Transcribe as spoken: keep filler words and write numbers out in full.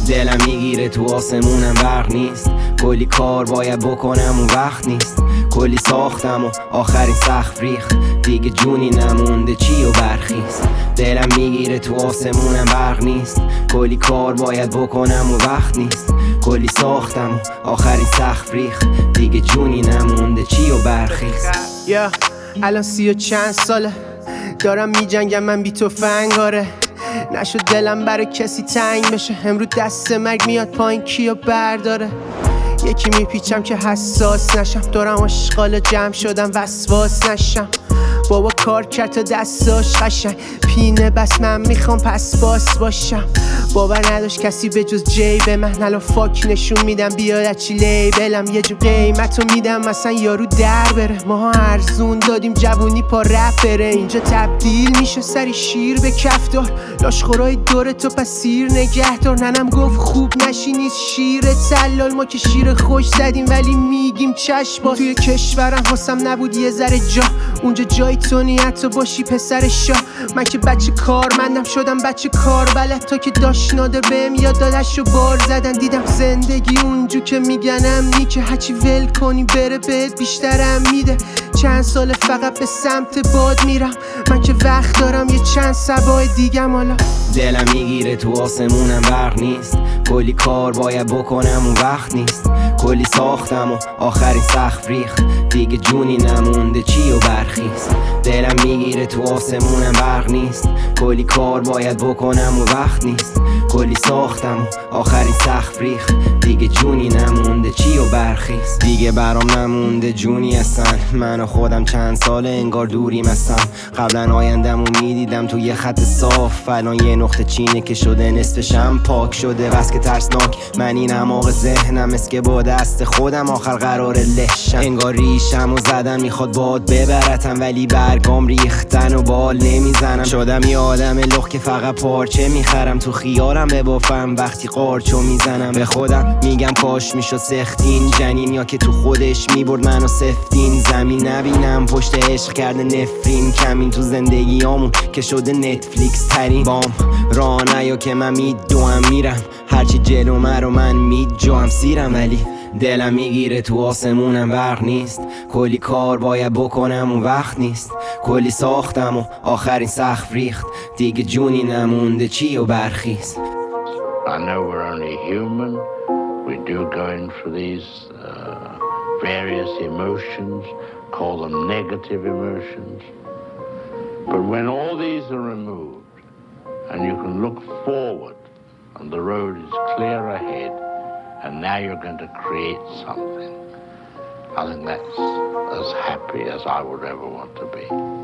دلم میگیره تو آسمونم برق نیست، کلی کار باید بکنم اون وقت نیست، کلی ساختم و آخرین سقف ریخت، دیگه جونی نمونده چی و برخیست. دلم میگیره تو آسمونم برق نیست، کلی کار باید بکنم و وقت نیست، کلی ساختم و آخرین سقف ریخت، دیگه جونی نمونده چی و برخیست. یا الان سی و چند ساله دارم میجنگم من بی تفنگاره، نشد دلم برای کسی تنگ بشه، امروز دست مرگ میاد پایین کیو برداره. یکی میپیچم که حساس نشم، دارم اشغال جمع شدم وسواس نشم. بابا کار کرد تا دستاش قشنگ پینه، بس من میخوام پس باس باشم. باور نداشت کسی به جز جیب من، الان فاک نشون میدم بیاد چی لیبلم، یه جو قیمتو میدم مثلا یارو در بره. ماها ارزون دادیم جوونی پا رپ بره، اینجا تبدیل میشه سری شیر به کفدار، لاشخورای دور تو پس سیر نگهدار. ننم گفت خوب نشی نیست شیر تلال، ما که شیر خوش زدیم ولی میگیم چشم باز. توی کشورم حسم نبود یه ذره جا، اونجا جای تو نیت تو باشی پسر شاه. من که بچه کارمندم شدم بچه کار بلد، تا که داشت نادر بهم یاد دادش و بار زدن. دیدم زندگی اونجو که میگنم نی که هرچی ول کنی بره بهت بیشترم میده. چند سال فقط به سمت باد میرم، من که وقت دارم یه چند سبای دیگم. حالا دلم میگیره تو آسمونم برق نیست، کلی کار باید بکنم اون وقت نیست، کلی ساختم و آخرین سقف ریخت، دیگه جونی نمونده چی و برخیست. دلم میگیره تو آسمونم برق نیست، کلی کار باید بکنم و وقت نیست، کلی ساختم و آخرین سقف ریخت، دیگه جونی نمونده چی و برخیست. دیگه برام نمونده جونی هستن، من و خودم چند ساله انگار دوریم هستم. قبلا آیندمو میدیدم تو یه خط صاف، الان یه نقطه چینه که شده نصفشم پاک شده. بس که ترسناک من این اماق ذهنم، اس که با دست خودم آخر قرار لشم. انگار ریشم و زدن میخواد باد ببرتم، ولی برگام ریختن و بال نمیزنم. شدم یه آدم لخ که فقط پارچه میخرم، تو خیالم ببافم وقتی قارچو میزنم. به خودم میگم کاش میشد سختین جنین، یا که تو خودش میبرد منو سفتین زمین. نبینم پشت عشق کرده نفرین کمین، تو زندگیامون که شده نتفلیکس ترین. بام راه نیا که من میدوام میرم، هرچی جلو مرو من میجوام سیرم. ولی دلم میگیره تو آسمونم برق نیست، کلی کار باید بکنم اون وقت نیست، کلی ساختم و آخرین سقف ریخت، دیگه جونی نمونده چی و برخیست. I know we're only human. We do go in for these uh, various emotions, call them negative emotions. But when all these are removed and you can look forward and the road is clear ahead, and now you're going to create something, I think that's as happy as I would ever want to be.